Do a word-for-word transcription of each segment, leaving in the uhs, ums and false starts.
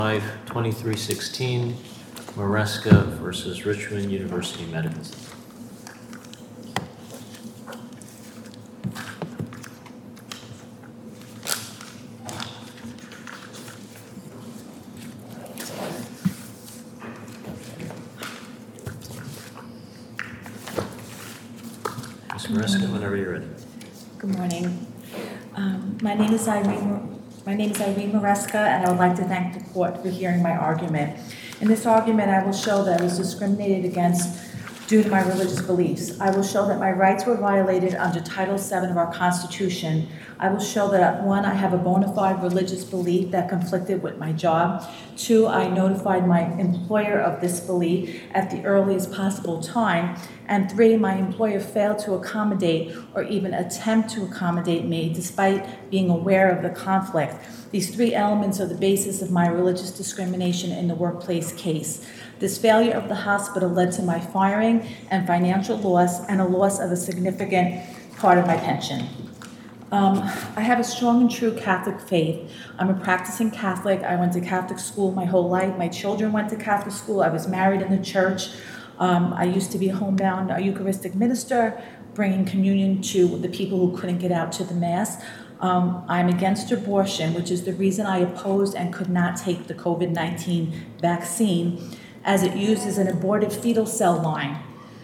five twenty-three sixteen, Maresca versus Richmond University Medical Center. Miz Maresca, whenever you're ready. Good morning. Um, my name is Irene. My name is Irene Maresca, and I would like to thank the court for hearing my argument. In this argument, I will show that I was discriminated against due to my religious beliefs. I will show that my rights were violated under Title seven of our Constitution. I will show that, one, I have a bona fide religious belief that conflicted with my job. Two, I notified my employer of this belief at the earliest possible time. And three, my employer failed to accommodate or even attempt to accommodate me despite being aware of the conflict. These three elements are the basis of my religious discrimination in the workplace case. This failure of the hospital led to my firing and financial loss and a loss of a significant part of my pension. Um, I have a strong and true Catholic faith. I'm a practicing Catholic. I went to Catholic school my whole life. My children went to Catholic school. I was married in the church. Um, I used to be a homebound a Eucharistic minister, bringing communion to the people who couldn't get out to the Mass. Um, I'm against abortion, which is the reason I opposed and could not take the COVID nineteen vaccine, as it uses an aborted fetal cell line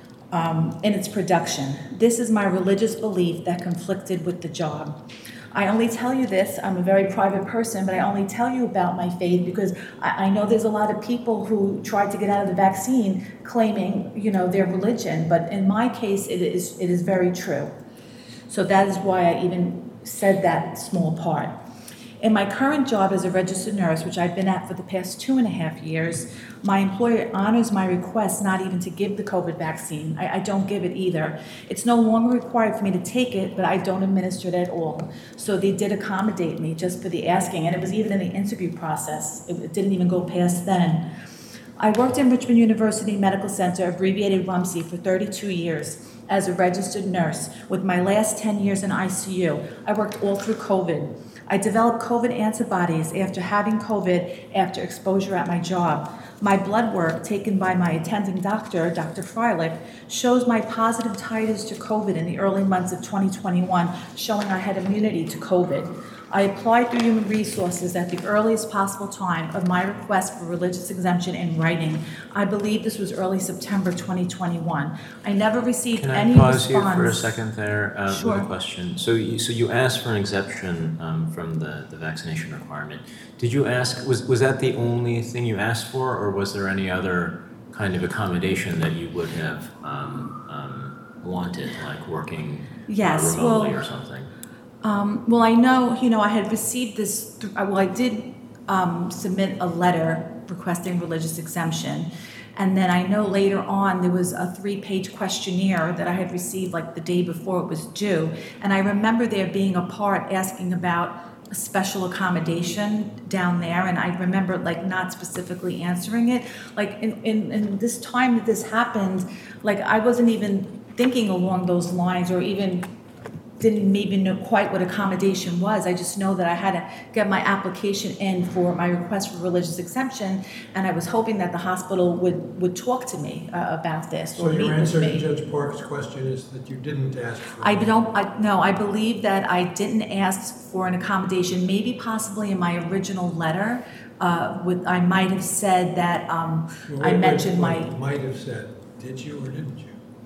um, in its production. This is my religious belief that conflicted with the job. I only tell you this, I'm a very private person, but I only tell you about my faith because I, I know there's a lot of people who tried to get out of the vaccine claiming, you know, their religion, but in my case, it is, it is very true. So that is why I even said that small part. In my current job as a registered nurse, which I've been at for the past two and a half years, my employer honors my request not even to give the COVID vaccine. I, I don't give it either. It's no longer required for me to take it, but I don't administer it at all. So they did accommodate me just for the asking, and it was even in the interview process. It, it didn't even go past then. I worked in Richmond University Medical Center, abbreviated RUMC, for thirty-two years as a registered nurse, with my last ten years in I C U. I worked all through COVID. I developed COVID antibodies after having COVID after exposure at my job. My blood work taken by my attending doctor, Doctor Freilich, shows my positive titers to COVID in the early months of twenty twenty-one, showing I had immunity to COVID. I applied through Human Resources at the earliest possible time of my request for religious exemption in writing. I believe this was early September twenty twenty-one. I never received Can I any pause response. you for a second there uh, Sure. with a question? So you, so you asked for an exemption um, from the, the vaccination requirement. Did you ask, was, was that the only thing you asked for, or was there any other kind of accommodation that you would have um, um, wanted, like working Yes, uh, remotely well, or something? Um, well, I know, you know, I had received this, th- well, I did um, submit a letter requesting religious exemption. And then I know later on there was a three-page questionnaire that I had received like the day before it was due. And I remember there being a part asking about a special accommodation down there. And I remember like not specifically answering it. Like in, in, in this time that this happened, like I wasn't even thinking along those lines or even didn't maybe know quite what accommodation was. I just know that I had to get my application in for my request for religious exemption, and I was hoping that the hospital would, would talk to me uh, about this So or meet your with answer to me. Judge Park's question is that you didn't ask for I it. don't, I, no, I believe that I didn't ask for an accommodation, maybe possibly in my original letter. Uh, with, I might have said that um, Wait, I wait, mentioned wait, my... Might have said, did you or didn't you?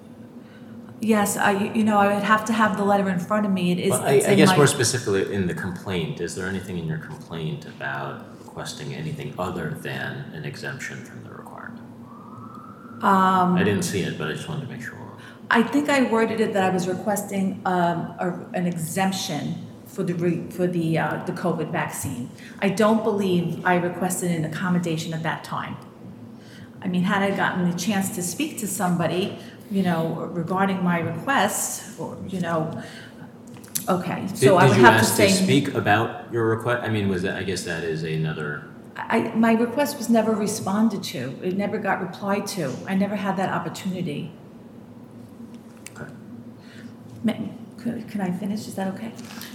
Yes, I, you know, I would have to have the letter in front of me. It is. Well, I, it's I in guess my, more specifically in the complaint, is there anything in your complaint about requesting anything other than an exemption from the requirement? Um, I didn't see it, but I just wanted to make sure. I think I worded it that I was requesting um, a, an exemption for the re, for the uh, the COVID vaccine. I don't believe I requested an accommodation at that time. I mean, had I gotten the chance to speak to somebody, you know, regarding my request, or you know, okay, so Did, I did would you have ask to say. to speak about your request? I mean, was that? I guess that is another. I, my request was never responded to. It never got replied to. I never had that opportunity. Okay. Ma- Can, can I finish? Is that okay?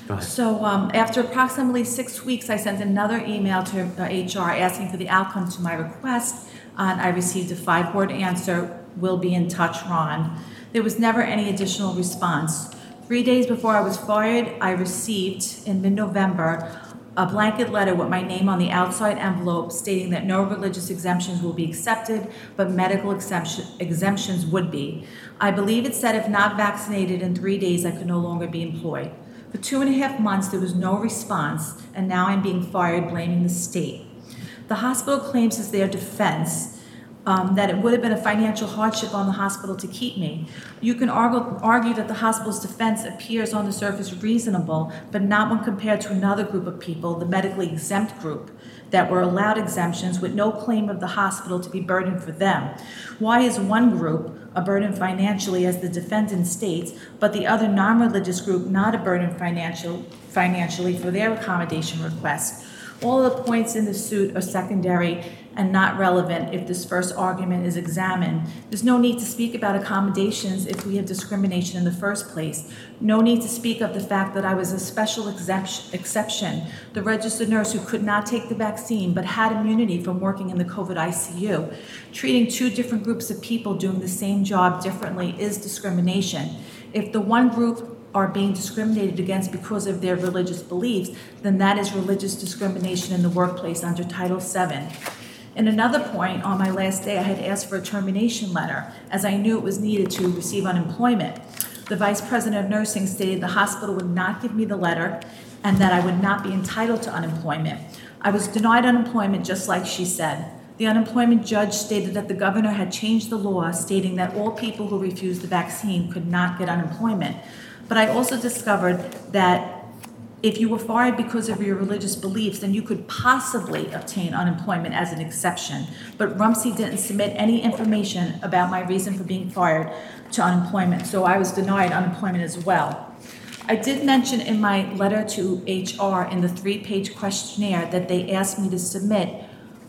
Go ahead. So um, after approximately six weeks, I sent another email to uh, H R asking for the outcome to my request, and I received a five-word answer, "Will be in touch, Ron." There was never any additional response. Three days before I was fired, I received, in mid-November, a blanket letter with my name on the outside envelope stating that no religious exemptions will be accepted, but medical exemption, exemptions would be. I believe it said if not vaccinated in three days, I could no longer be employed. For two and a half months, there was no response, and now I'm being fired, blaming the state. The hospital claims as their defense um, that it would have been a financial hardship on the hospital to keep me. You can argue, argue that the hospital's defense appears on the surface reasonable, but not when compared to another group of people, the medically exempt group, that were allowed exemptions with no claim of the hospital to be burdened for them. Why is one group a burden financially, as the defendant states, but the other non-religious group not a burden financial, financially for their accommodation request? All the points in the suit are secondary and not relevant if this first argument is examined. There's no need to speak about accommodations if we have discrimination in the first place. No need to speak of the fact that I was a special exception, the registered nurse who could not take the vaccine but had immunity from working in the COVID I C U. Treating two different groups of people doing the same job differently is discrimination. If the one group are being discriminated against because of their religious beliefs, then that is religious discrimination in the workplace under Title seven. In another point, on my last day, I had asked for a termination letter, as I knew it was needed to receive unemployment. The vice president of nursing stated the hospital would not give me the letter and that I would not be entitled to unemployment. I was denied unemployment just like she said. The unemployment judge stated that the governor had changed the law, stating that all people who refused the vaccine could not get unemployment. But I also discovered that if you were fired because of your religious beliefs, then you could possibly obtain unemployment as an exception. But Rumsey didn't submit any information about my reason for being fired to unemployment, so I was denied unemployment as well. I did mention in my letter to H R in the three-page questionnaire that they asked me to submit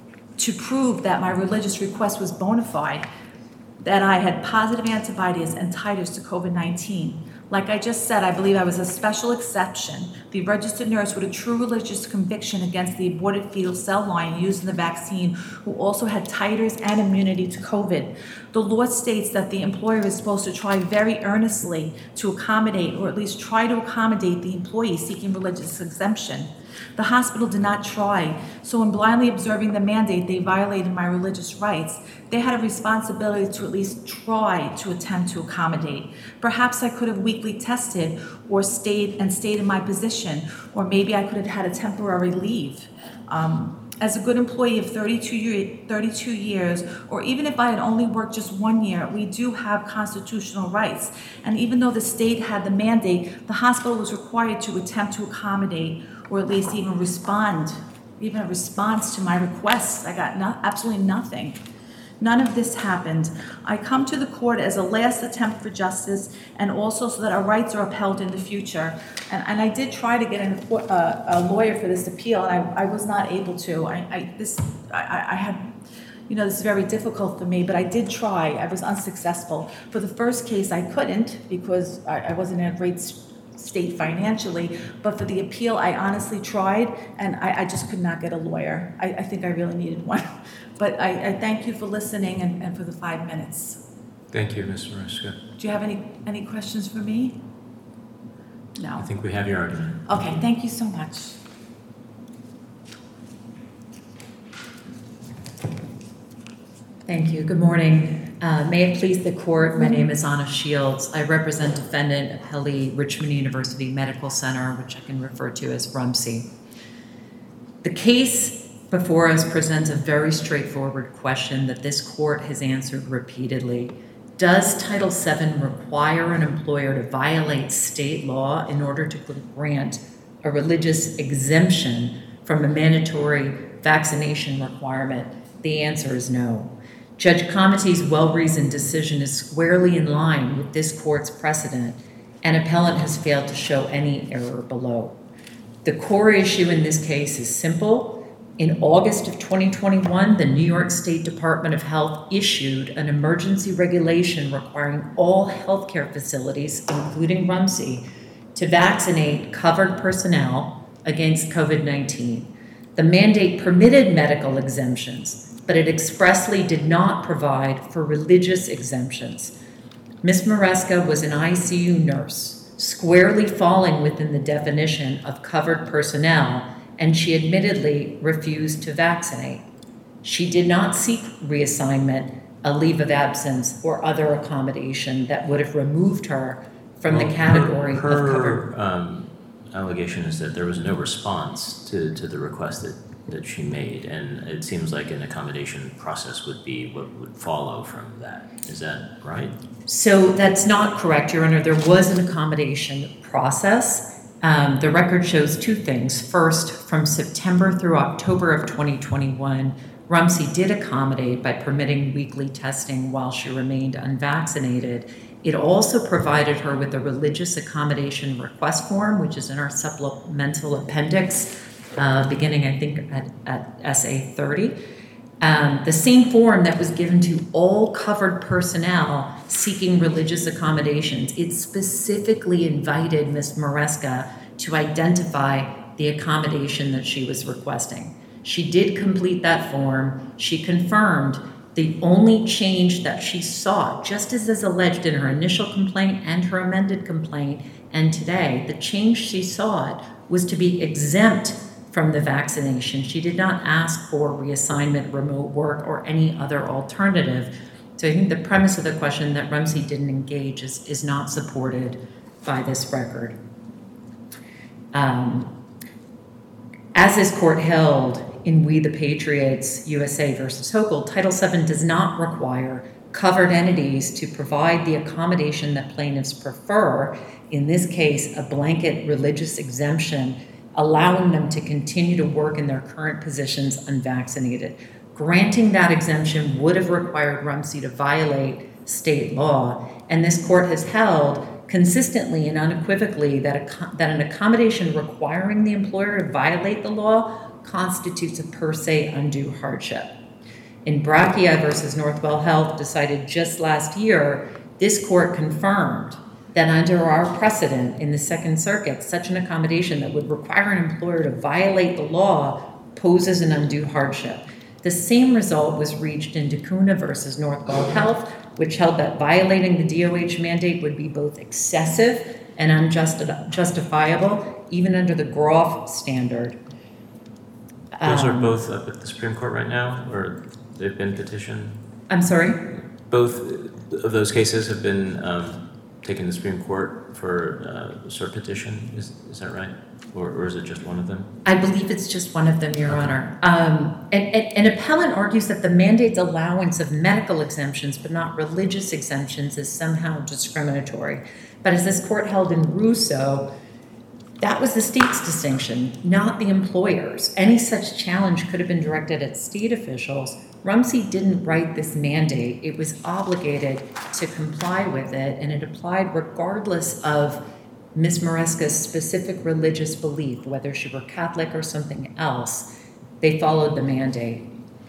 to prove that my religious request was bona fide, that I had positive antibodies and titers to COVID nineteen. Like I just said, I believe I was a special exception, the registered nurse with a true religious conviction against the aborted fetal cell line used in the vaccine, who also had titers and immunity to COVID. The law states that the employer is supposed to try very earnestly to accommodate, or at least try to accommodate, the employee seeking religious exemption. The hospital did not try, so in blindly observing the mandate, they violated my religious rights. They had a responsibility to at least try to attempt to accommodate. Perhaps I could have weekly tested or stayed and stayed in my position, or maybe I could have had a temporary leave. Um, as a good employee of thirty-two, year, thirty-two years, or even if I had only worked just one year, we do have constitutional rights. And even though the state had the mandate, the hospital was required to attempt to accommodate, or at least even respond, even a response to my requests. I got no, absolutely nothing. None of this happened. I come to the court as a last attempt for justice, and also so that our rights are upheld in the future. And, and I did try to get an, uh, a lawyer for this appeal, and I, I was not able to. I, I this I, I had, you know, this is very difficult for me, but I did try. I was unsuccessful. For the first case, I couldn't because I, I wasn't in a great state financially, but for the appeal, I honestly tried, and I, I just could not get a lawyer. I, I think I really needed one. But I, I thank you for listening and, and for the five minutes. Thank you, Miz Maresca. Do you have any, any questions for me? No. I think we have your argument. Okay, thank you so much. Thank you. Good morning. Uh, may it please the court, my name is Anna Shields. I represent defendant Appellee Richmond University Medical Center, which I can refer to as Rumsey. The case before us presents a very straightforward question that this court has answered repeatedly. Does Title seven require an employer to violate state law in order to grant a religious exemption from a mandatory vaccination requirement? The answer is no. Judge Comety's well-reasoned decision is squarely in line with this court's precedent, and appellant has failed to show any error below. The core issue in this case is simple. In August of twenty twenty-one, the New York State Department of Health issued an emergency regulation requiring all healthcare facilities, including Rumsey, to vaccinate covered personnel against COVID nineteen. The mandate permitted medical exemptions, but it expressly did not provide for religious exemptions. Miz Maresca was an I C U nurse, squarely falling within the definition of covered personnel, and she admittedly refused to vaccinate. She did not seek reassignment, a leave of absence, or other accommodation that would have removed her from Well, the category her, of her, covered. um, allegation is that there was no response to, to the request that, that she made, and it seems like an accommodation process would be what would follow from that. Is that right? So that's not correct, Your Honor. There was an accommodation process. Um, the record shows two things. First, from September through October of twenty twenty-one, Rumsey did accommodate by permitting weekly testing while she remained unvaccinated. It also provided her with a religious accommodation request form, which is in our supplemental appendix, uh, beginning, I think, at, at S A thirty. Um, the same form that was given to all covered personnel seeking religious accommodations. It specifically invited Miz Maresca to identify the accommodation that she was requesting. She did complete that form. She confirmed the only change that she sought, just as is alleged in her initial complaint and her amended complaint, and today, the change she sought was to be exempt from the vaccination. She did not ask for reassignment, remote work, or any other alternative. So I think the premise of the question that Rumsey didn't engage is, is not supported by this record. Um, as this court held in We the Patriots, U S A versus Hochul, Title seven does not require covered entities to provide the accommodation that plaintiffs prefer, in this case, a blanket religious exemption, allowing them to continue to work in their current positions unvaccinated. Granting that exemption would have required Rumsey to violate state law, and this court has held consistently and unequivocally that, a, that an accommodation requiring the employer to violate the law constitutes a per se undue hardship. In Brachia versus Northwell Health, decided just last year, this court confirmed that under our precedent in the Second Circuit, such an accommodation that would require an employer to violate the law poses an undue hardship. The same result was reached in DeCuna versus Northwell Health, which held that violating the D O H mandate would be both excessive and unjustifiable, even under the Groff standard. Those Um, are both up at the Supreme Court right now, or they've been petitioned? I'm sorry? Both of those cases have been um, taken to the Supreme Court for uh, cert petition, is, is that right? Or, or is it just one of them? I believe it's just one of them, Your Honor. Um, and, and, an appellant argues that the mandate's allowance of medical exemptions, but not religious exemptions, is somehow discriminatory. But as this court held in Russo, that was the state's distinction, not the employer's. Any such challenge could have been directed at state officials. Rumsey didn't write this mandate. It was obligated to comply with it, and it applied regardless of Miz Maresca's specific religious belief, whether she were Catholic or something else. They followed the mandate.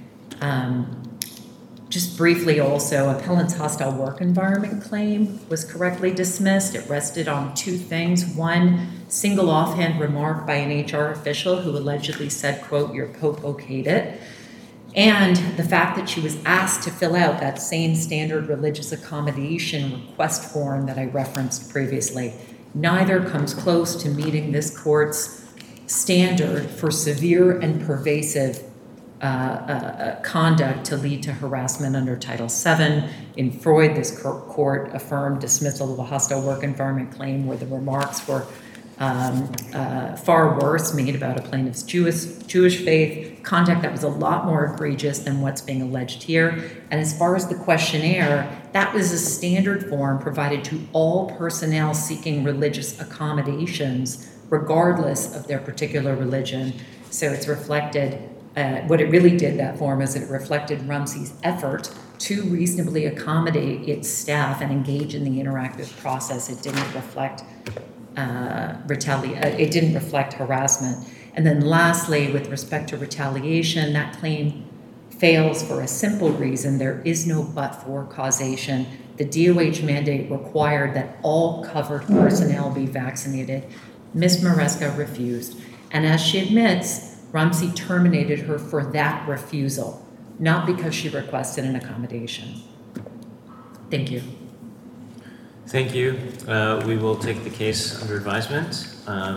Um, just briefly also, appellant's hostile work environment claim was correctly dismissed. It rested on two things. One, single offhand remark by an H R official who allegedly said, quote, "Your Pope okayed it." And the fact that she was asked to fill out that same standard religious accommodation request form that I referenced previously. Neither comes close to meeting this court's standard for severe and pervasive uh, uh, conduct to lead to harassment under Title seven. In Freud, this court affirmed dismissal of a hostile work environment claim where the remarks were um, uh, far worse, made about a plaintiff's Jewish, Jewish faith, conduct that was a lot more egregious than what's being alleged here. And as far as the questionnaire, that was a standard form provided to all personnel seeking religious accommodations, regardless of their particular religion. So it's reflected, uh, what it really did, that form, is it reflected Rumsey's effort to reasonably accommodate its staff and engage in the interactive process. It didn't reflect uh, retali- uh, it didn't reflect harassment. And then lastly, with respect to retaliation, that claim fails for a simple reason. There is no but-for causation. The D O H mandate required that all covered personnel be vaccinated. Miz Maresca refused. And as she admits, Rumsey terminated her for that refusal, not because she requested an accommodation. Thank you. Thank you. Uh, We will take the case under advisement. Um,